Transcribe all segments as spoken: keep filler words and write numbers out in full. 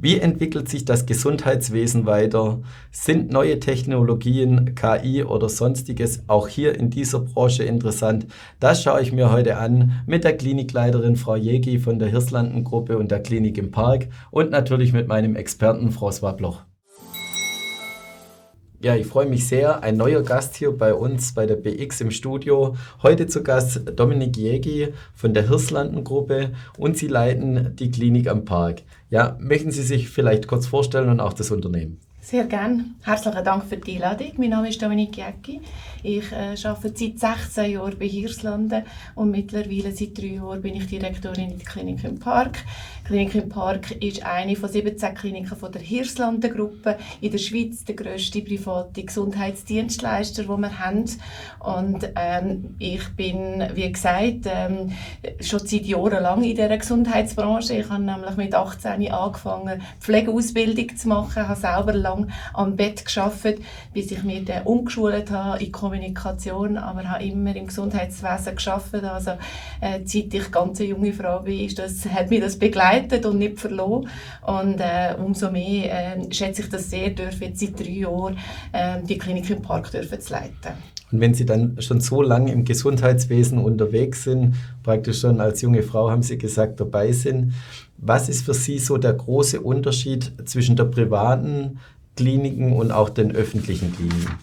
Wie entwickelt sich das Gesundheitswesen weiter? Sind neue Technologien, K I oder sonstiges auch hier in dieser Branche interessant? Das schaue ich mir heute an mit der Klinikleiterin Frau Jägi von der Hirslanden-Gruppe und der Klinik im Park und natürlich mit meinem Experten Frau Swabloch. Ja, ich freue mich sehr. Ein neuer Gast hier bei uns bei der B X im Studio. Heute zu Gast Dominik Jägi von der Hirslanden-Gruppe und Sie leiten die Klinik am Park. Ja, möchten Sie sich vielleicht kurz vorstellen und auch das Unternehmen? Sehr gerne. Herzlichen Dank für die Einladung. Mein Name ist Dominik Jägi. Ich äh, arbeite seit sechzehn Jahren bei Hirslanden und mittlerweile seit drei Jahren bin ich Direktorin in der Klinik im Park. Die Klinik im Park ist eine von siebzehn Kliniken von der Hirslanden-Gruppe in der Schweiz, der grösste private Gesundheitsdienstleister, den wir haben. Und ähm, ich bin, wie gesagt, ähm, schon seit Jahren lang in dieser Gesundheitsbranche. Ich habe nämlich mit achtzehn angefangen, Pflegeausbildung zu machen, habe selber lang am Bett gearbeitet, bis ich mich dann umgeschult habe in Kommunikation, aber habe immer im Gesundheitswesen gearbeitet. Also äh, seit ich ganz eine junge Frau bin, ist das, hat mich das begleitet und nicht verloren. Und äh, umso mehr äh, schätze ich das sehr, dürfen jetzt seit drei Jahren äh, die Klinik im Park dürfen zu leiten. Und wenn Sie dann schon so lange im Gesundheitswesen unterwegs sind, praktisch schon als junge Frau, haben Sie gesagt, dabei sind, was ist für Sie so der große Unterschied zwischen der privaten Kliniken und auch den öffentlichen Kliniken?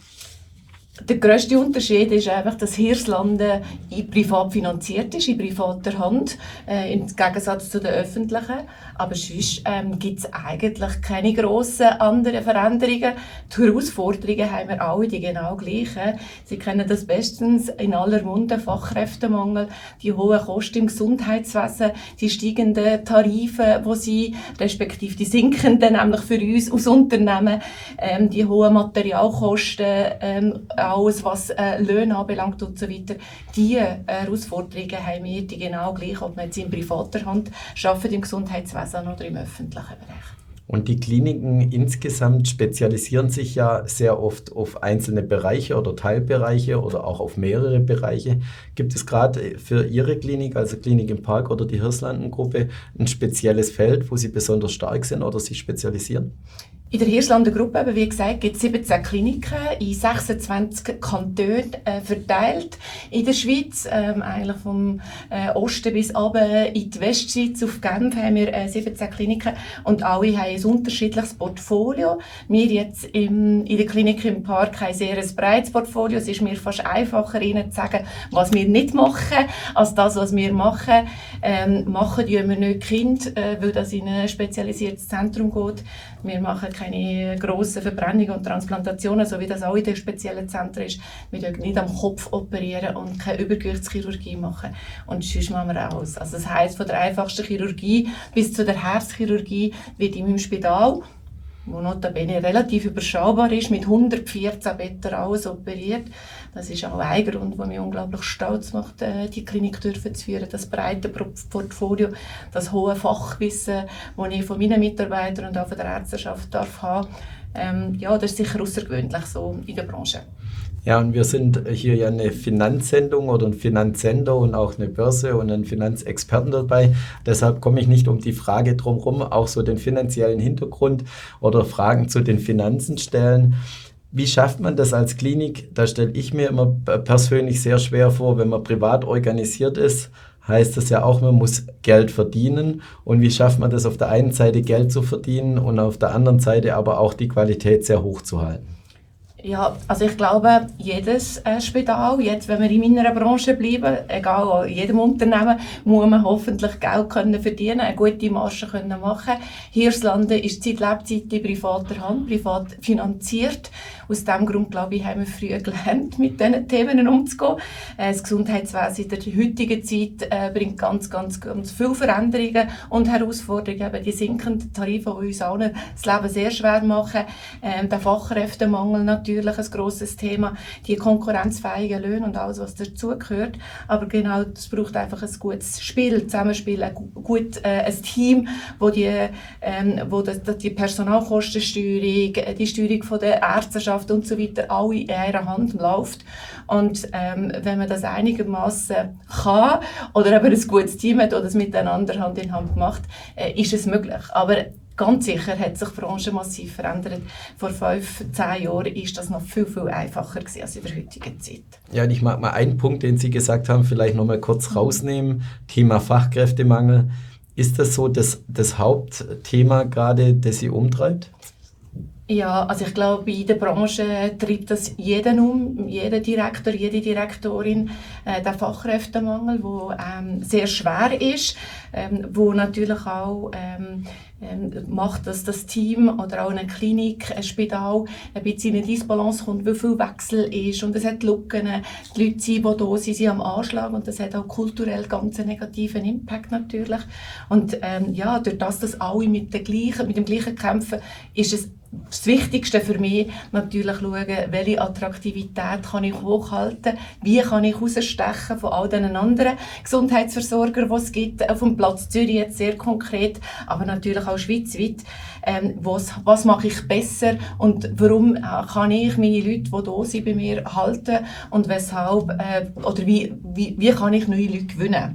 Der grösste Unterschied ist einfach, dass Hirslanden privat finanziert ist, in privater Hand, äh, im Gegensatz zu den öffentlichen. Aber sonst ähm, gibt es eigentlich keine grossen anderen Veränderungen. Die Herausforderungen haben wir alle die genau gleichen. Sie kennen das bestens in aller Munde, Fachkräftemangel, die hohen Kosten im Gesundheitswesen, die steigenden Tarife, die sie, respektive die sinkenden, nämlich für uns als Unternehmen, ähm, die hohen Materialkosten, ähm, alles was äh, Löhne anbelangt und so weiter. Diese äh, Herausforderungen haben wir die genau gleich, ob man jetzt in privater Hand arbeitet, im Gesundheitswesen oder im öffentlichen Bereich. Und die Kliniken insgesamt spezialisieren sich ja sehr oft auf einzelne Bereiche oder Teilbereiche oder auch auf mehrere Bereiche. Gibt es gerade für Ihre Klinik, also Klinik im Park oder die Hirslanden-Gruppe, ein spezielles Feld, wo Sie besonders stark sind oder sich spezialisieren? In der Hirslanden-Gruppe, wie gesagt, gibt es siebzehn Kliniken in sechsundzwanzig Kantonen äh, verteilt in der Schweiz. Ähm, eigentlich vom äh, Osten bis runter in die Westschweiz auf Genf haben wir äh, siebzehn Kliniken und alle haben ein unterschiedliches Portfolio. Wir jetzt im, in der Klinik im Park haben sehr ein breites Portfolio. Es ist mir fast einfacher, Ihnen zu sagen, was wir nicht machen, als das, was wir machen. Ähm, machen tun wir nicht Kind, äh, weil das in ein spezialisiertes Zentrum geht. Wir machen keine grossen Verbrennungen und Transplantationen, so wie das auch in den speziellen Zentren ist. Wir dürfen nicht am Kopf operieren und keine Übergewichtschirurgie machen. Und sonst machen wir alles. Also das heisst, von der einfachsten Chirurgie bis zu der Herzchirurgie wird in meinem Spital, wo notabene relativ überschaubar ist, mit hundertvierzehn Betten alles operiert. Das ist auch ein Grund, der mich unglaublich stolz macht, die Klinik dürfen zu führen. Das breite Portfolio, das hohe Fachwissen, das ich von meinen Mitarbeitern und auch von der Ärzteschaft darf haben. Ähm, ja, das ist sicher außergewöhnlich so in der Branche. Ja, und wir sind hier ja eine Finanzsendung oder ein Finanzsender und auch eine Börse und einen Finanzexperten dabei. Deshalb komme ich nicht um die Frage drumherum, auch so den finanziellen Hintergrund oder Fragen zu den Finanzen stellen. Wie schafft man das als Klinik? Da stelle ich mir immer persönlich sehr schwer vor, wenn man privat organisiert ist, heißt das ja auch, man muss Geld verdienen. Und wie schafft man das auf der einen Seite Geld zu verdienen und auf der anderen Seite aber auch die Qualität sehr hoch zu halten? Ja, also ich glaube, jedes äh, Spital, jetzt, wenn wir in meiner Branche bleiben, egal, in jedem Unternehmen, muss man hoffentlich Geld können verdienen, eine gute Marge können machen. Hirslanden ist seit Lebzeit in privater Hand, privat finanziert. Aus diesem Grund, glaube ich, haben wir früh gelernt, mit diesen Themen umzugehen. Äh, das Gesundheitswesen in der heutigen Zeit äh, bringt ganz, ganz, ganz viele Veränderungen und Herausforderungen. Eben die sinkenden Tarife, die uns allen das Leben sehr schwer machen. Äh, der Fachkräftemangel natürlich ein grosses Thema. Die konkurrenzfähigen Löhne und alles, was dazugehört. Aber genau, es braucht einfach ein gutes Spiel, Zusammenspiel, ein, gut, äh, ein Team, wo die, ähm, wo das, die Personalkostensteuerung, die Steuerung von der Ärzteschaft und so weiter alle in einer Hand läuft. Und ähm, wenn man das einigermaßen kann oder eben ein gutes Team hat oder es miteinander Hand in Hand macht, äh, ist es möglich. Aber ganz sicher hat sich die Branche massiv verändert. Vor fünf, zehn Jahren ist das noch viel, viel einfacher gewesen als in der heutigen Zeit. Ja, und ich mag mal einen Punkt, den Sie gesagt haben, vielleicht noch mal kurz rausnehmen. Thema Fachkräftemangel. Ist das so das, das Hauptthema gerade, das Sie umtreibt? Ja, also ich glaube, in der Branche treibt das jeden um, jeder Direktor, jede Direktorin, äh, der Fachkräftemangel, der ähm, sehr schwer ist, ähm, wo natürlich auch ähm, ähm, macht, dass das Team oder auch eine Klinik, ein Spital ein bisschen in eine Disbalance kommt, wie viel Wechsel ist und es hat Lücken, die Leute sind, die da sind, sind am Anschlag und das hat auch kulturell ganz einen negativen Impact natürlich. Und ähm, ja, durch das, dass alle mit, der gleichen, mit dem gleichen kämpfen, ist es das Wichtigste für mich natürlich schauen, welche Attraktivität kann ich hochhalten, wie kann ich herausstechen von all den anderen Gesundheitsversorgern, die es gibt, auf dem Platz Zürich jetzt sehr konkret, aber natürlich auch schweizweit. Ähm, was, was mache ich besser und warum äh, kann ich meine Leute, die da sind, bei mir halten und weshalb, äh, oder wie, wie, wie kann ich neue Leute gewinnen?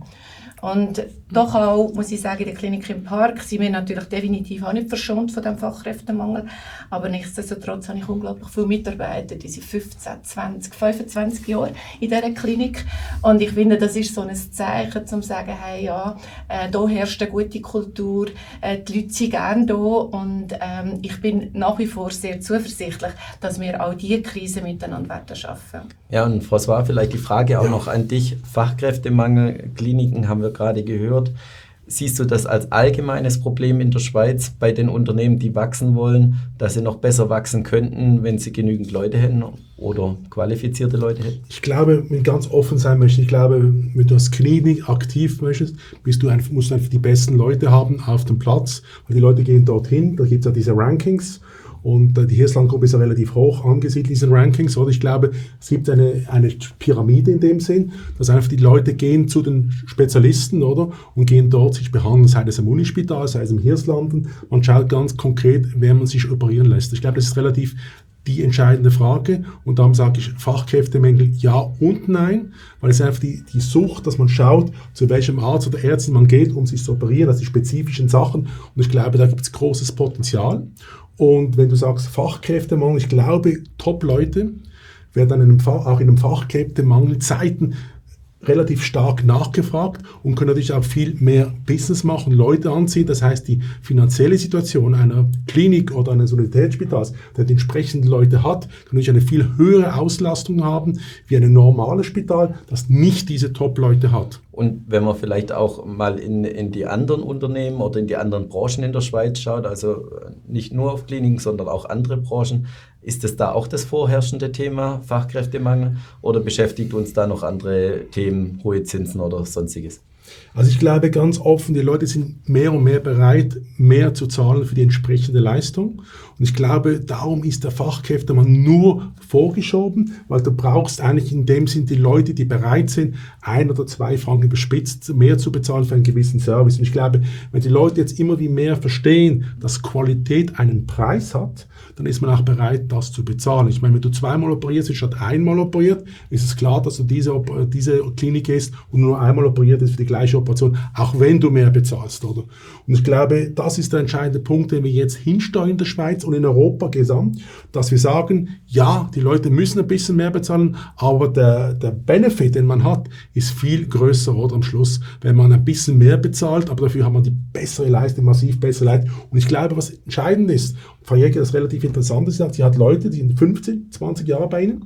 Und doch auch, muss ich sagen, in der Klinik im Park sind wir natürlich definitiv auch nicht verschont von dem Fachkräftemangel. Aber nichtsdestotrotz habe ich unglaublich viele Mitarbeiter, die sind fünfzehn, zwanzig, fünfundzwanzig Jahre in dieser Klinik. Und ich finde, das ist so ein Zeichen, um zu sagen, hey, ja, äh, da herrscht eine gute Kultur, äh, die Leute sind gerne da. Und ähm, ich bin nach wie vor sehr zuversichtlich, dass wir auch diese Krise miteinander werden schaffen. Ja, und François, vielleicht die Frage auch noch an dich. Fachkräftemangel, Kliniken haben wir gerade gehört. Siehst du das als allgemeines Problem in der Schweiz bei den Unternehmen, die wachsen wollen, dass sie noch besser wachsen könnten, wenn sie genügend Leute hätten oder qualifizierte Leute hätten? Ich glaube, wenn ich ganz offen sein möchte, ich glaube, wenn du als Klinik aktiv möchtest, bist du einfach, musst du einfach die besten Leute haben auf dem Platz, weil die Leute gehen dorthin, da gibt es ja diese Rankings. Und die Hirslanden-Gruppe ist ja relativ hoch angesiedelt in diesen Rankings. Oder? Ich glaube, es gibt eine, eine Pyramide in dem Sinn, dass einfach die Leute gehen zu den Spezialisten, oder? Und gehen dort sich behandeln, sei es im Unispital, sei es im Hirslanden. Man schaut ganz konkret, wer man sich operieren lässt. Ich glaube, das ist relativ die entscheidende Frage. Und darum sage ich Fachkräftemangel ja und nein, weil es einfach die, die Sucht, dass man schaut, zu welchem Arzt oder Ärztin man geht, um sich zu operieren, das sind die spezifischen Sachen. Und ich glaube, da gibt es großes Potenzial. Und wenn du sagst Fachkräftemangel, ich glaube, Top-Leute werden in einem Fach, auch in einem Fachkräftemangelzeiten relativ stark nachgefragt und können natürlich auch viel mehr Business machen, Leute anziehen. Das heißt, die finanzielle Situation einer Klinik oder eines Universitätsspitals, der die entsprechenden Leute hat, kann natürlich eine viel höhere Auslastung haben wie ein normales Spital, das nicht diese Top-Leute hat. Und wenn man vielleicht auch mal in, in die anderen Unternehmen oder in die anderen Branchen in der Schweiz schaut, also nicht nur auf Kliniken, sondern auch andere Branchen, ist es da auch das vorherrschende Thema, Fachkräftemangel, oder beschäftigt uns da noch andere Themen, hohe Zinsen oder sonstiges? Also ich glaube ganz offen, die Leute sind mehr und mehr bereit, mehr zu zahlen für die entsprechende Leistung. Und ich glaube, darum ist der Fachkräftemangel nur vorgeschoben, weil du brauchst eigentlich in dem Sinn die Leute, die bereit sind, ein oder zwei Franken überspitzt mehr zu bezahlen für einen gewissen Service. Und ich glaube, wenn die Leute jetzt immer wie mehr verstehen, dass Qualität einen Preis hat, dann ist man auch bereit, das zu bezahlen. Ich meine, wenn du zweimal operierst statt einmal operiert, ist es klar, dass du diese, diese Klinik gehst und nur einmal operiert ist für die gleiche Operation, auch wenn du mehr bezahlst, oder? Und ich glaube, das ist der entscheidende Punkt, den wir jetzt hinsteuern in der Schweiz und in Europa gesamt, dass wir sagen, ja, die Leute müssen ein bisschen mehr bezahlen, aber der, der Benefit, den man hat, ist viel größer, oder, am Schluss, wenn man ein bisschen mehr bezahlt, aber dafür hat man die bessere Leistung, massiv bessere Leistung. Und ich glaube, was entscheidend ist, Frau Jäger, das relativ interessant ist, sie hat Leute, die sind fünfzehn, zwanzig Jahre bei Ihnen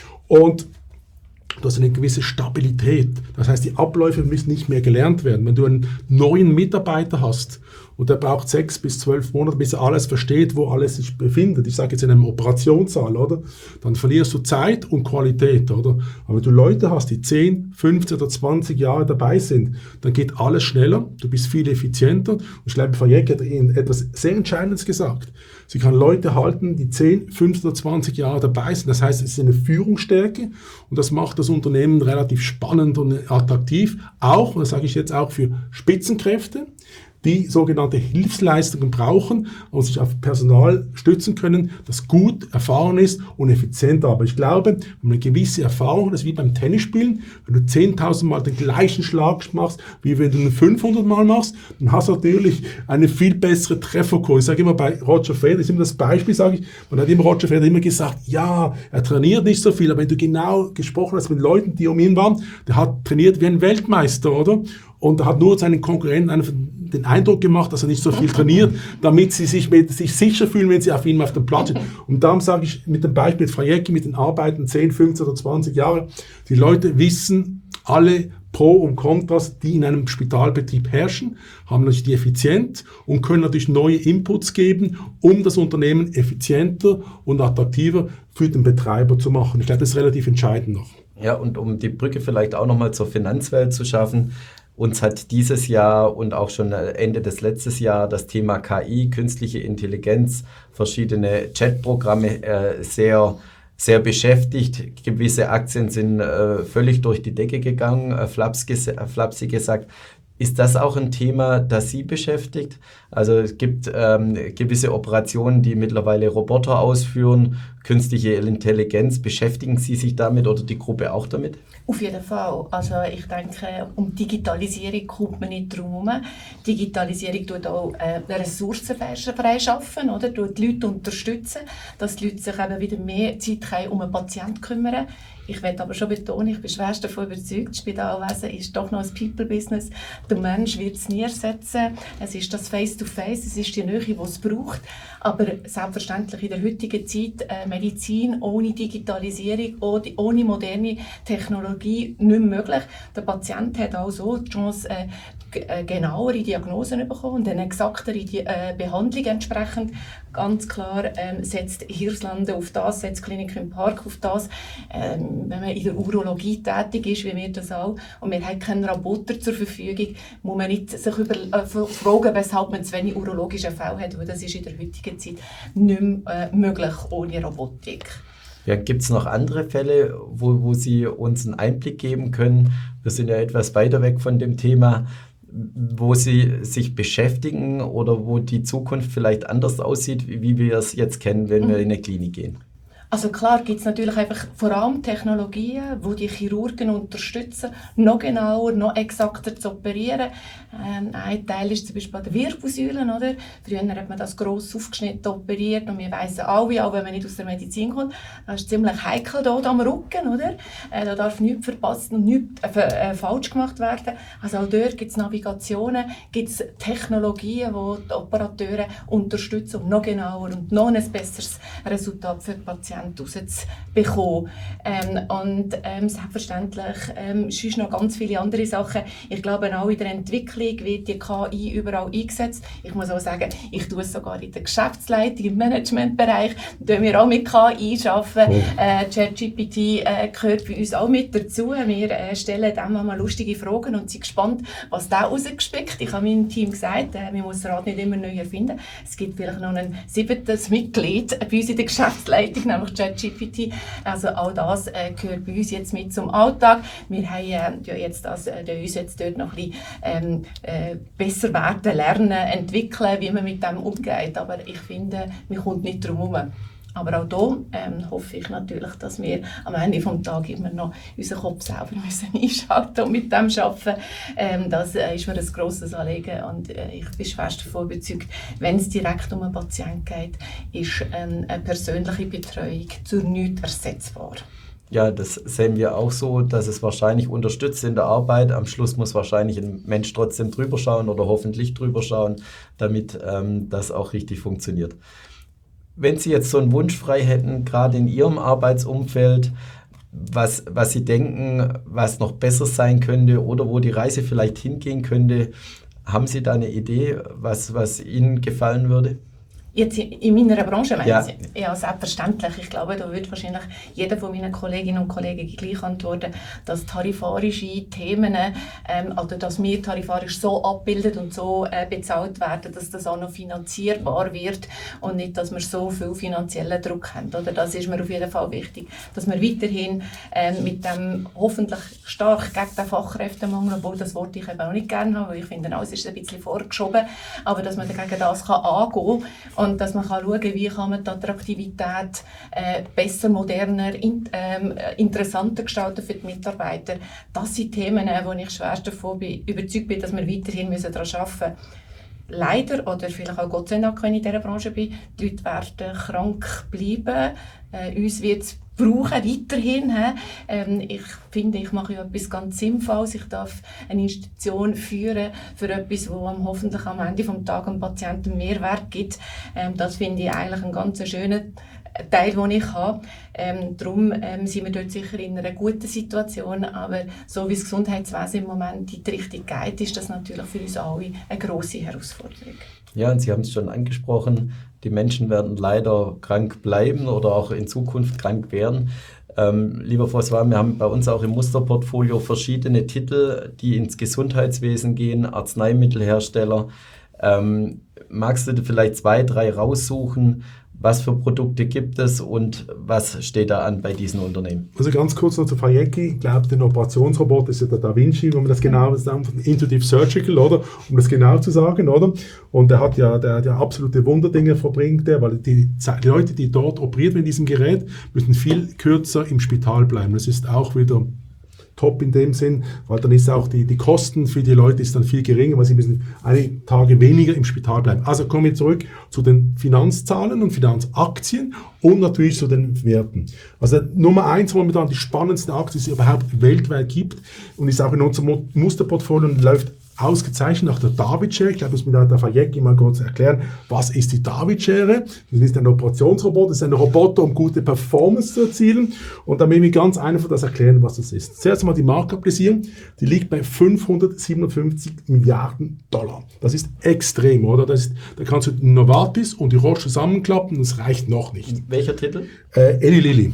und du hast eine gewisse Stabilität. Das heißt, die Abläufe müssen nicht mehr gelernt werden. Wenn du einen neuen Mitarbeiter hast und der braucht sechs bis zwölf Monate, bis er alles versteht, wo alles sich befindet, ich sage jetzt in einem Operationssaal, oder? Dann verlierst du Zeit und Qualität, oder? Aber wenn du Leute hast, die zehn, fünfzehn oder zwanzig Jahre dabei sind, dann geht alles schneller, du bist viel effizienter. Und ich glaube, Frau Jäger hat Ihnen etwas sehr Entscheidendes gesagt. Sie kann Leute halten, die zehn, fünfzehn oder zwanzig Jahre dabei sind. Das heißt, es ist eine Führungsstärke und das macht das Unternehmen relativ spannend und attraktiv. Auch, und das sage ich jetzt auch für Spitzenkräfte, die sogenannte Hilfsleistungen brauchen und sich auf Personal stützen können, das gut erfahren ist und effizient. Aber ich glaube, wenn man eine gewisse Erfahrung, das ist wie beim Tennisspielen, wenn du zehntausend Mal den gleichen Schlag machst, wie wenn du ihn fünfhundert Mal machst, dann hast du natürlich eine viel bessere Trefferquote. Ich sage immer bei Roger Federer, das ist immer das Beispiel, sage ich, man hat immer Roger Federer immer gesagt, ja, er trainiert nicht so viel, aber wenn du genau gesprochen hast mit Leuten, die um ihn waren, der hat trainiert wie ein Weltmeister, oder? Und er hat nur seinen Konkurrenten einfach den Eindruck gemacht, dass er nicht so viel trainiert, damit sie sich, mit, sich sicher fühlen, wenn sie auf ihn auf dem Platz sind. Und darum sage ich mit dem Beispiel Frajecki, mit den Arbeiten zehn, fünfzehn oder zwanzig Jahre, die Leute wissen alle Pro und Kontras, die in einem Spitalbetrieb herrschen, haben natürlich die Effizienz und können natürlich neue Inputs geben, um das Unternehmen effizienter und attraktiver für den Betreiber zu machen. Ich glaube, das ist relativ entscheidend noch. Ja, und um die Brücke vielleicht auch nochmal zur Finanzwelt zu schaffen, uns hat dieses Jahr und auch schon Ende des letzten Jahres das Thema K I, künstliche Intelligenz, verschiedene Chatprogramme äh, sehr, sehr beschäftigt. Gewisse Aktien sind äh, völlig durch die Decke gegangen, äh, flapsig, äh, flapsig gesagt. Ist das auch ein Thema, das Sie beschäftigt? Also es gibt ähm, gewisse Operationen, die mittlerweile Roboter ausführen, künstliche Intelligenz. Beschäftigen Sie sich damit oder die Gruppe auch damit? Auf jeden Fall. Also ich denke, um Digitalisierung kommt man nicht drum herum. Digitalisierung tut auch äh, Ressourcen freischaffen, oder? Tut die Leute unterstützen, dass die Leute sich eben wieder mehr Zeit können, um einen Patienten kümmern. Ich will aber schon betonen, ich bin schwerst davon überzeugt, das Spitalwesen ist doch noch ein People-Business. Der Mensch wird es nie ersetzen. Es ist das Face-to-Face, es ist die Nähe, die es braucht. Aber selbstverständlich in der heutigen Zeit äh, Medizin ohne Digitalisierung, ohne, ohne moderne Technologie nicht mehr möglich. Der Patient hat auch so die Chance, äh, genauere Diagnosen zu bekommen und eine exaktere äh, Behandlung entsprechend. Ganz klar ähm, setzt Hirslanden auf das, setzt Klinik im Park auf das. Ähm, wenn man in der Urologie tätig ist, wie wir das auch, und wir haben keinen Roboter zur Verfügung, muss man nicht sich über, äh, fragen, weshalb man zu wenig urologische Fälle hat, weil das ist in der heutigen Zeit nicht mehr äh, möglich ohne Robotik. Ja, gibt es noch andere Fälle, wo, wo Sie uns einen Einblick geben können? Wir sind ja etwas weiter weg von dem Thema, wo Sie sich beschäftigen oder wo die Zukunft vielleicht anders aussieht, wie wir es jetzt kennen, wenn wir in eine Klinik gehen? Also klar gibt es natürlich einfach vor allem Technologien, die die Chirurgen unterstützen, noch genauer, noch exakter zu operieren. Ähm, ein Teil ist zum Beispiel die Wirbelsäulen, oder? Früher hat man das gross aufgeschnitten operiert und wir weissen alle, auch wenn man nicht aus der Medizin kommt, das ist ziemlich heikel hier am Rücken, oder? Äh, da darf nichts verpasst und nichts äh, äh, falsch gemacht werden. Also auch dort gibt es Navigationen, gibt es Technologien, die die Operateure unterstützen, um noch genauer und noch ein besseres Resultat für die Patienten rauszubekommen. Ähm, und ähm, selbstverständlich ähm, sonst noch ganz viele andere Sachen. Ich glaube, auch in der Entwicklung wird die K I überall eingesetzt. Ich muss auch sagen, ich tue es sogar in der Geschäftsleitung, im Managementbereich, da wir auch mit K I arbeiten. Oh. Äh, ChatGPT äh, gehört bei uns auch mit dazu. Wir äh, stellen dem mal lustige Fragen und sind gespannt, was da rausgespickt. Ich habe meinem Team gesagt, äh, man muss das Rad nicht immer neu erfinden. Es gibt vielleicht noch ein siebtes Mitglied bei uns in der Geschäftsleitung, nämlich ChatGPT. Also all das äh, gehört bei uns jetzt mit zum Alltag. Wir haben äh, ja jetzt das, äh, uns jetzt dort noch ein bisschen ähm, äh, besser werden, lernen, entwickeln, wie man mit dem umgeht. Aber ich finde, man kommt nicht drum herum. Aber auch hier ähm, hoffe ich natürlich, dass wir am Ende des Tages immer noch unseren Kopf selber müssen einschalten und mit dem arbeiten. Ähm, das äh, ist mir ein grosses Anliegen und äh, ich bin fest davon überzeugt, wenn es direkt um einen Patienten geht, ist ähm, eine persönliche Betreuung zu nichts ersetzbar. Ja, das sehen wir auch so, dass es wahrscheinlich unterstützt in der Arbeit. Am Schluss muss wahrscheinlich ein Mensch trotzdem drüber schauen oder hoffentlich drüber schauen, damit ähm, das auch richtig funktioniert. Wenn Sie jetzt so einen Wunsch frei hätten, gerade in Ihrem Arbeitsumfeld, was, was Sie denken, was noch besser sein könnte oder wo die Reise vielleicht hingehen könnte, haben Sie da eine Idee, was, was Ihnen gefallen würde? Jetzt in meiner Branche, ja. Sie? Ja, selbstverständlich. Ich glaube, da wird wahrscheinlich jeder von meinen Kolleginnen und Kollegen gleich antworten, dass tarifarische Themen, ähm, also dass wir tarifarisch so abbildet und so äh, bezahlt werden, dass das auch noch finanzierbar wird und nicht, dass wir so viel finanziellen Druck haben. Oder? Das ist mir auf jeden Fall wichtig, dass wir weiterhin äh, mit dem hoffentlich stark gegen den Fachkräftemangel, obwohl das Wort ich eben auch nicht gerne habe, weil ich finde, es ist ein bisschen vorgeschoben, aber dass man dagegen das kann angehen kann und dass man kann schauen kann, wie kann man die Attraktivität äh, besser, moderner, in, ähm, interessanter gestalten für die Mitarbeiter. Das sind Themen, wo ich schwerst davon bin, überzeugt bin, dass wir weiterhin müssen daran arbeiten müssen. Leider, oder vielleicht auch Gott sei Dank, wenn ich in dieser Branche bin, die Leute werden krank bleiben. Äh, uns wird es brauchen, weiterhin. Ähm, ich finde, ich mache ja etwas ganz Sinnvolles. Ich darf eine Institution führen für etwas, das hoffentlich am Ende des Tages dem Patienten Mehrwert gibt. Ähm, das finde ich eigentlich einen ganz schönen Teil, den ich habe. Ähm, darum ähm, sind wir dort sicher in einer guten Situation, aber so wie das Gesundheitswesen im Moment in die Richtung geht, ist das natürlich für uns alle eine grosse Herausforderung. Ja, und Sie haben es schon angesprochen, die Menschen werden leider krank bleiben oder auch in Zukunft krank werden. Ähm, lieber Frau Swam, wir haben bei uns auch im Musterportfolio verschiedene Titel, die ins Gesundheitswesen gehen, Arzneimittelhersteller. Ähm, magst du vielleicht zwei, drei raussuchen? Was für Produkte gibt es und was steht da an bei diesen Unternehmen? Also ganz kurz noch zu Fajeki. Ich glaube, der Operationsroboter ist ja der Da Vinci, wenn man das genau sagt, von Intuitive Surgical, oder? Um das genau zu sagen, oder? Und der hat ja, der, der absolute Wunderdinge verbringt, der, weil die, die Leute, die dort operiert mit diesem Gerät, müssen viel kürzer im Spital bleiben. Das ist auch wieder top in dem Sinn, weil dann ist auch die, die Kosten für die Leute ist dann viel geringer, weil sie müssen einige Tage weniger im Spital bleiben. Also kommen wir zurück zu den Finanzzahlen und Finanzaktien und natürlich zu den Werten. Also Nummer eins momentan die spannendste Aktie, die es überhaupt weltweit gibt und ist auch in unserem Musterportfolio und läuft ausgezeichnet nach der David-Schere. Ich glaube, das muss mir der Fajeki mal kurz erklären, was ist die David-Schere? Das ist ein Operationsroboter, das ist ein Roboter, um gute Performance zu erzielen. Und dann will ich ganz einfach das erklären, was das ist. Zuerst einmal die Marktkapitalisierung, die liegt bei fünfhundertsiebenundfünfzig Milliarden Dollar. Das ist extrem, oder? Das ist, da kannst du die Novartis und die Roche zusammenklappen, das reicht noch nicht. Welcher Titel? Äh, Eli Lilly.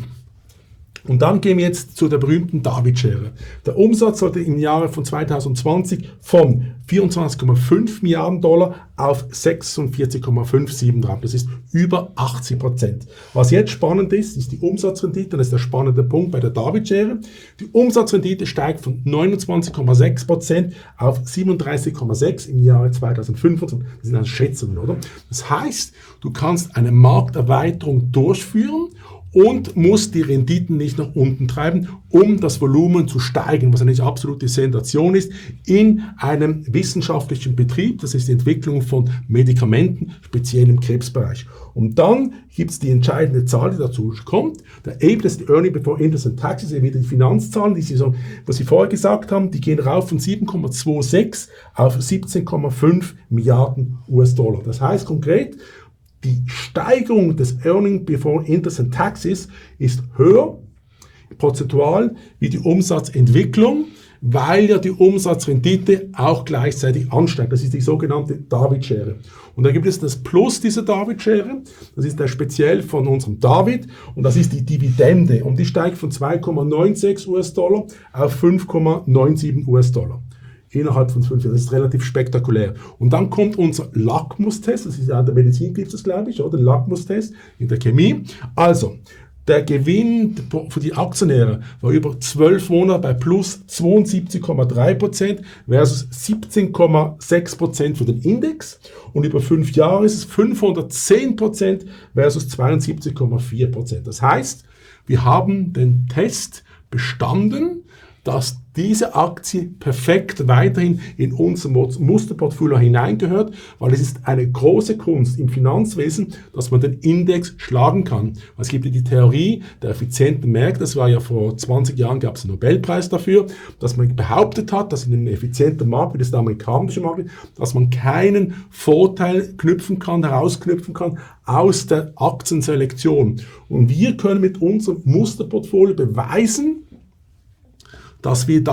Und dann gehen wir jetzt zu der berühmten David-Schere. Der Umsatz sollte im Jahre von zwanzig zwanzig von vierundzwanzig Komma fünf Milliarden Dollar auf sechsundvierzig Komma siebenundfünfzig drauf. Das ist über achtzig Prozent. Was jetzt spannend ist, ist die Umsatzrendite. Das ist der spannende Punkt bei der David-Schere. Die Umsatzrendite steigt von neunundzwanzig Komma sechs Prozent auf siebenunddreißig Komma sechs im Jahre zweitausendfünfundzwanzig. Das sind also Schätzungen, oder? Das heißt, du kannst eine Markterweiterung durchführen und muss die Renditen nicht nach unten treiben, um das Volumen zu steigern, was eine absolute Sensation ist, in einem wissenschaftlichen Betrieb, das ist die Entwicklung von Medikamenten, speziell im Krebsbereich. Und dann gibt es die entscheidende Zahl, die dazu kommt, der A B I T, das ist die Earning Before Interest and Taxes, wieder die Finanzzahlen, die Sie so, was Sie vorher gesagt haben, die gehen rauf von sieben Komma sechsundzwanzig auf siebzehn Komma fünf Milliarden U S-Dollar. Das heißt konkret, die Steigerung des Earning Before Interest and Taxes ist höher, prozentual, wie die Umsatzentwicklung, weil ja die Umsatzrendite auch gleichzeitig ansteigt. Das ist die sogenannte David-Schere. Und da gibt es das Plus dieser David-Schere, das ist der speziell von unserem David, und das ist die Dividende. Und die steigt von zwei Komma sechsundneunzig U S-Dollar auf fünf Komma siebenundneunzig U S-Dollar. Innerhalb von fünf Jahren. Das ist relativ spektakulär. Und dann kommt unser Lackmustest, das ist ja in der Medizin gibt es, glaube ich, oder? Ein Lackmustest in der Chemie. Also, der Gewinn für die Aktionäre war über zwölf Monate bei plus zweiundsiebzig Komma drei Prozent versus siebzehn Komma sechs Prozent für den Index. Und über fünf Jahre ist es fünfhundertzehn Prozent versus zweiundsiebzig Komma vier Prozent. Das heißt, wir haben den Test bestanden, dass diese Aktie perfekt weiterhin in unser Musterportfolio hineingehört, weil es ist eine große Kunst im Finanzwesen, dass man den Index schlagen kann. Es gibt ja die Theorie der effizienten Märkte, das war ja vor zwanzig Jahren, gab es einen Nobelpreis dafür, dass man behauptet hat, dass in einem effizienten Markt, wie das der amerikanische Markt ist, dass man keinen Vorteil knüpfen kann, herausknüpfen kann aus der Aktienselektion. Und wir können mit unserem Musterportfolio beweisen, dass wir das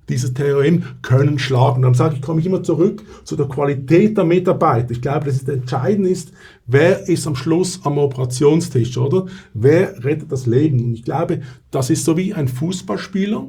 dieses T R M können schlagen. Und dann sage ich, komme ich immer zurück zu der Qualität der Mitarbeiter. Ich glaube, dass es entscheidend ist, wer ist am Schluss am Operationstisch, oder? Wer rettet das Leben? Und ich glaube, das ist so wie ein Fußballspieler.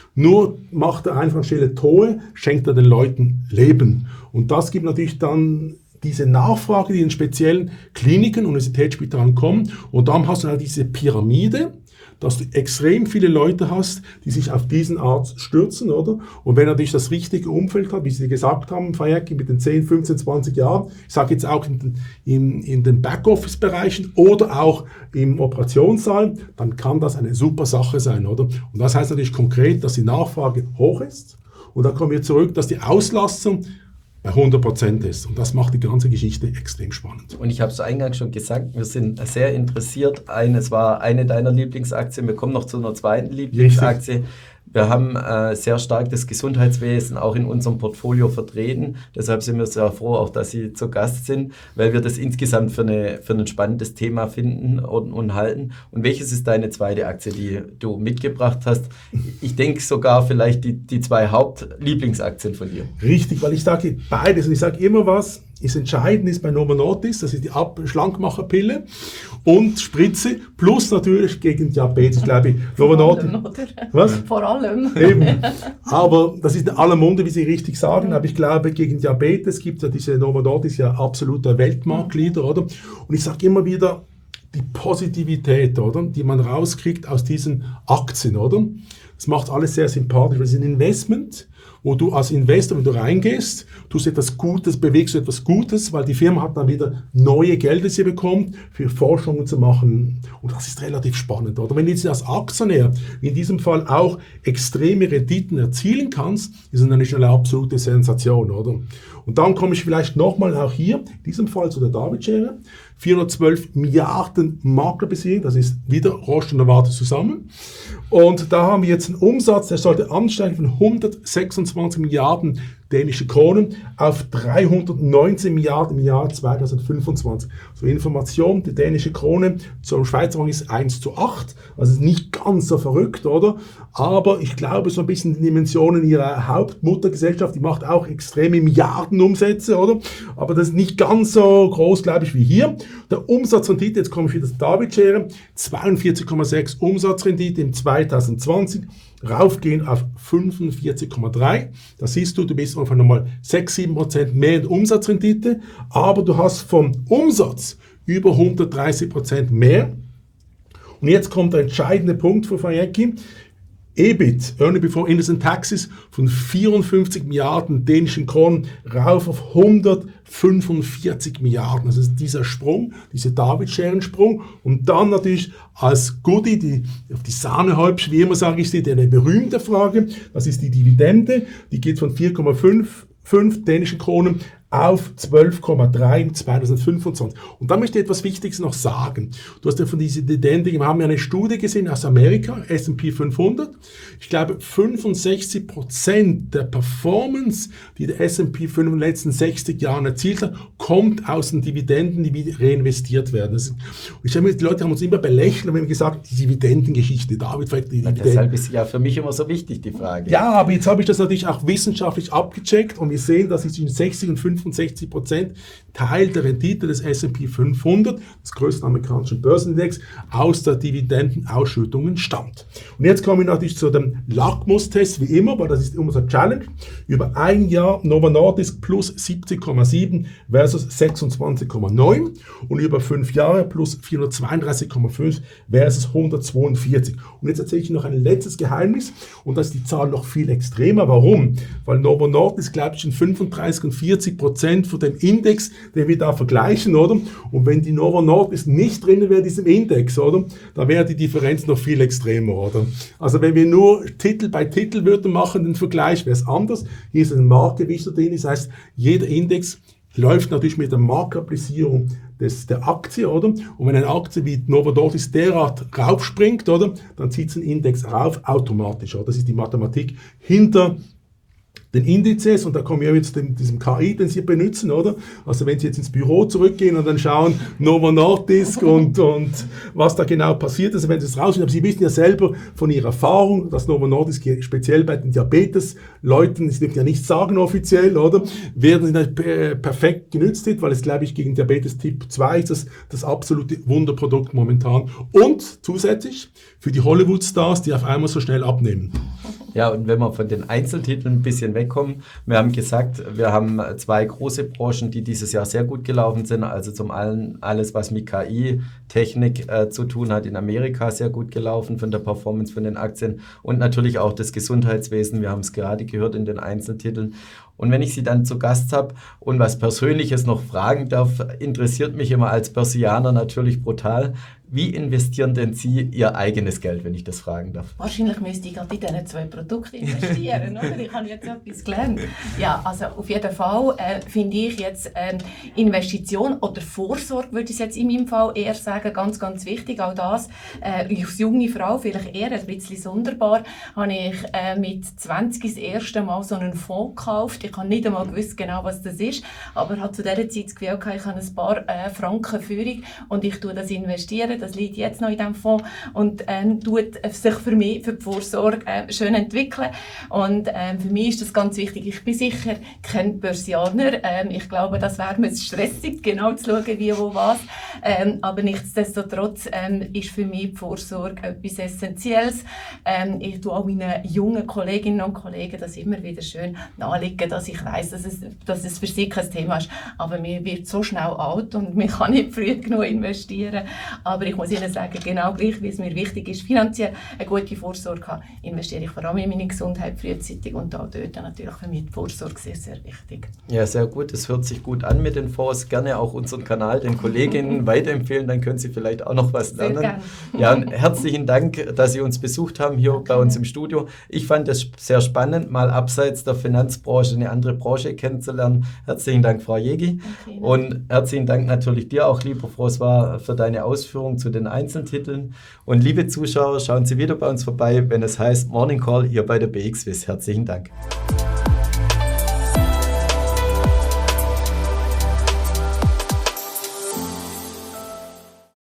Nur macht er einfach anstelle Tore, schenkt er den Leuten Leben. Und das gibt natürlich dann diese Nachfrage, die in speziellen Kliniken, Universitätsspitalen kommen. Und dann hast du halt diese Pyramide, dass du extrem viele Leute hast, die sich auf diesen Arzt stürzen, oder? Und wenn er natürlich das richtige Umfeld hat, wie Sie gesagt haben, Fayeki, mit den zehn, fünfzehn, zwanzig Jahren, ich sage jetzt auch in den, in, in den Backoffice-Bereichen oder auch im Operationssaal, dann kann das eine super Sache sein, oder? Und das heißt natürlich konkret, dass die Nachfrage hoch ist. Und dann kommen wir zurück, dass die Auslastung bei hundert Prozent ist. Und das macht die ganze Geschichte extrem spannend. Und ich habe es eingangs schon gesagt, wir sind sehr interessiert. Ein, es war eine deiner Lieblingsaktien. Wir kommen noch zu einer zweiten Lieblingsaktie. Richtig. Wir haben äh, sehr stark das Gesundheitswesen auch in unserem Portfolio vertreten. Deshalb sind wir sehr froh, auch dass Sie zu Gast sind, weil wir das insgesamt für, eine, für ein spannendes Thema finden und, und halten. Und welches ist deine zweite Aktie, die du mitgebracht hast? Ich denke sogar vielleicht die, die zwei Hauptlieblingsaktien von dir. Richtig, weil ich sage beides und ich sage immer was. Ist entscheidend ist bei Novo Nordisk, das ist die Ab- Schlankmacherpille und Spritze, plus natürlich gegen Diabetes, glaube ich. Vor Novo allem, Nordisk. oder? Was? Vor allem. Eben. Aber das ist in aller Munde, wie Sie richtig sagen, aber ich glaube, gegen Diabetes gibt es ja diese Novo Nordisk ja absoluter Weltmarktleader, oder? Und ich sage immer wieder, die Positivität, oder? Die man rauskriegt aus diesen Aktien, oder? Das macht alles sehr sympathisch, weil es ist ein Investment, wo du als Investor, wenn du reingehst, tust etwas Gutes, bewegst du etwas Gutes, weil die Firma hat dann wieder neue Gelder, die sie bekommt, für Forschungen zu machen. Und das ist relativ spannend, oder? Wenn du jetzt als Aktionär in diesem Fall auch extreme Renditen erzielen kannst, ist das natürlich eine absolute Sensation, oder? Und dann komme ich vielleicht nochmal auch hier, in diesem Fall zu der David-Schere. vierhundertzwölf Milliarden Maklerbesicherung, das ist wieder Roche und Novartis zusammen. Und da haben wir jetzt einen Umsatz, der sollte ansteigen von hundertsechsundzwanzig Milliarden dänische Kronen auf dreihundertneunzehn Milliarden im Jahr zweitausendfünfundzwanzig. So Information, die dänische Krone zum Schweizer Franken ist eins zu acht, also nicht ganz so verrückt, oder? Aber ich glaube, so ein bisschen die Dimensionen ihrer Hauptmuttergesellschaft, die macht auch extreme Milliardenumsätze, oder? Aber das ist nicht ganz so groß, glaube ich, wie hier. Der Umsatzrendite, jetzt komme ich wieder zur David-Schere, zweiundvierzig Komma sechs Umsatzrendite im zweitausendzwanzig, raufgehen auf fünfundvierzig Komma drei. Da siehst du, du bist einfach nochmal sechs bis sieben Prozent mehr in Umsatzrendite, aber du hast vom Umsatz über hundertdreißig Prozent mehr. Und jetzt kommt der entscheidende Punkt für Fayeki. E B I T, Earnings Before Interest and Taxes, von vierundfünfzig Milliarden dänischen Kronen rauf auf hundertfünfundvierzig Milliarden. Das ist dieser Sprung, dieser David-Scheren-Sprung. Und dann natürlich als Goodie, die, auf die Sahnehäubchen, wie immer sage ich sie, eine berühmte Frage, das ist die Dividende, die geht von vier Komma fünf dänischen Kronen auf zwölf Komma drei im zweitausendfünfundzwanzig. Und da möchte ich etwas Wichtiges noch sagen. Du hast ja von dieser Dividende, wir haben ja eine Studie gesehen aus Amerika, S und P fünfhundert. Ich glaube, fünfundsechzig Prozent der Performance, die der S und P fünfhundert in den letzten sechzig Jahren erzielt hat, kommt aus den Dividenden, die wieder reinvestiert werden. Das ist, und ich habe mir, die Leute haben uns immer belächelt und haben gesagt, die Dividendengeschichte, David fragt die Dividenden. Deshalb ist ja für mich immer so wichtig, die Frage. Ja, aber jetzt habe ich das natürlich auch wissenschaftlich abgecheckt und wir sehen, dass es zwischen sechzig und fünfundsechzig Prozent Teil der Rendite des S und P fünfhundert, des größten amerikanischen Börsenindex, aus der Dividendenausschüttungen stammt. Und jetzt kommen wir natürlich zu dem Lackmustest, wie immer, weil das ist immer so eine Challenge. Über ein Jahr Novo Nordisk plus siebzig Komma sieben versus sechsundzwanzig Komma neun und über fünf Jahre plus vierhundertzweiunddreißig Komma fünf versus hundertzweiundvierzig. Und jetzt erzähle ich noch ein letztes Geheimnis und das ist die Zahl noch viel extremer. Warum? Weil Novo Nordisk, glaube ich, in fünfunddreißig und vierzig Prozent von dem Index, den wir da vergleichen, oder? Und wenn die Novo Nordisk nicht drin wäre in diesem Index, oder? Dann wäre die Differenz noch viel extremer, oder? Also wenn wir nur Titel bei Titel würden machen, den Vergleich, wäre es anders. Hier ist ein Marktgewicht drin, das heißt, jeder Index läuft natürlich mit der Marktkapitalisierung des, der Aktie, oder? Und wenn eine Aktie wie Novo Nordisk derart raufspringt, oder? Dann zieht es den Index rauf automatisch, oder? Das ist die Mathematik hinter den Indizes, und da kommen wir jetzt zu diesem K I, den Sie benutzen, oder? Also wenn Sie jetzt ins Büro zurückgehen und dann schauen, Novo Nordisk und, und was da genau passiert ist, wenn Sie es rausfinden. Aber Sie wissen ja selber von Ihrer Erfahrung, dass Novo Nordisk hier speziell bei den Diabetes-Leuten, Sie dürfen ja nichts sagen offiziell, oder? Werden Sie perfekt genützt wird, weil es, glaube ich, gegen Diabetes Typ zwei ist das, das absolute Wunderprodukt momentan. Und zusätzlich für die Hollywood-Stars, die auf einmal so schnell abnehmen. Ja, und wenn wir von den Einzeltiteln ein bisschen wegkommen, wir haben gesagt, wir haben zwei große Branchen, die dieses Jahr sehr gut gelaufen sind. Also zum einen alles, was mit K I-Technik äh, zu tun hat, in Amerika sehr gut gelaufen von der Performance von den Aktien und natürlich auch das Gesundheitswesen. Wir haben es gerade gehört in den Einzeltiteln. Und wenn ich Sie dann zu Gast habe und was Persönliches noch fragen darf, interessiert mich immer als Börsianer natürlich brutal. Wie investieren denn Sie Ihr eigenes Geld, wenn ich das fragen darf? Wahrscheinlich müsste ich gerade in diese zwei Produkte investieren, oder? Ich habe jetzt etwas gelernt. Ja, also auf jeden Fall äh, finde ich jetzt ähm, Investition oder Vorsorge, würde ich jetzt in meinem Fall eher sagen, ganz, ganz wichtig. Auch das, äh, als junge Frau, vielleicht eher ein bisschen sonderbar, habe ich äh, mit zwanzig das erste Mal so einen Fonds gekauft. Ich habe nicht einmal gewusst genau, was das ist, aber habe zu dieser Zeit das Gefühl gehabt, ich habe ein paar äh, Franken Führung und ich tue das investieren. Das liegt jetzt noch in diesem Fonds und ähm, tut sich für mich, für die Vorsorge äh, schön entwickeln. Und ähm, für mich ist das ganz wichtig. Ich bin sicher kein Börsianer. Ähm, ich glaube, das wäre mir stressig, genau zu schauen, wie, wo, was. Ähm, aber nichtsdestotrotz ähm, ist für mich die Vorsorge etwas Essentielles. Ähm, ich tue auch meinen jungen Kolleginnen und Kollegen das immer wieder schön nahelegen, dass ich weiss, dass es, dass es für sie kein Thema ist. Aber mir wird so schnell alt und man kann nicht früh genug investieren. Aber ich muss Ihnen sagen, genau gleich, wie es mir wichtig ist, finanziell eine gute Vorsorge haben, investiere ich vor allem in meine Gesundheit frühzeitig und auch dort natürlich für mich die Vorsorge sehr, sehr wichtig. Ja, sehr gut. Das hört sich gut an mit den Fonds. Gerne auch unseren Kanal den Kolleginnen weiterempfehlen, dann können Sie vielleicht auch noch was lernen. Sehr gern. Ja, und herzlichen Dank, dass Sie uns besucht haben hier okay. bei uns im Studio. Ich fand es sehr spannend, mal abseits der Finanzbranche eine andere Branche kennenzulernen. Herzlichen Dank, Frau Jegi. Okay, und herzlichen Dank natürlich dir auch, lieber François, für deine Ausführungen zu den Einzeltiteln. Und liebe Zuschauer, schauen Sie wieder bei uns vorbei, wenn es heißt Morning Call hier bei der B X Wiss. Herzlichen Dank.